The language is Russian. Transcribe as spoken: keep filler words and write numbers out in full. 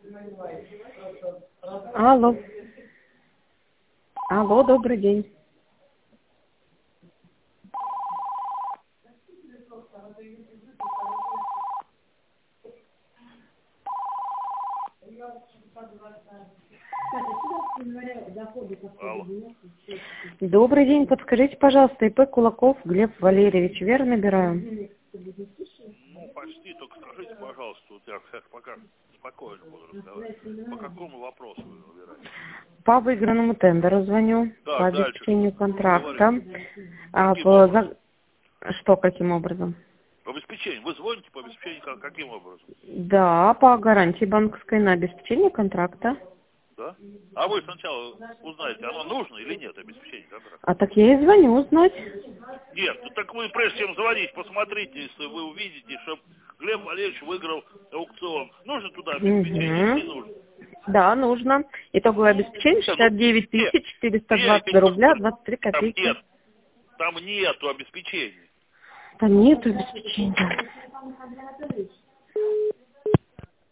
Алло. Алло, добрый день. Алло. Добрый день, подскажите, пожалуйста, ИП Кулаков Глеб Валерьевич, верно набираю? Ну, почти, только скажите, пожалуйста, вот я сейчас пока спокойно буду разговаривать. По какому вопросу вы набираете? По выигранному тендеру звоню, Да, по дальше обеспечению что? контракта. А, Каким по... образом? за- Что, каким образом? По обеспечению. Вы звоните по обеспечению как- каким образом? Да, по гарантии банковской на обеспечение контракта. Да? А вы сначала узнаете, оно нужно или нет, обеспечение контракта? А так я и звоню узнать. Нет, ну так вы прежде чем звонить, посмотрите, если вы увидите, что Глеб Валерьевич выиграл аукцион. Нужно туда обеспечение или не Угу. нужно? Да, нужно. Итоговое обеспечение Да, ну, шестьдесят девять где? тысяч четыреста Где двадцать рубля обеспечение? двадцать три Там копейки. нет, там нету обеспечения. Да нету обеспечения.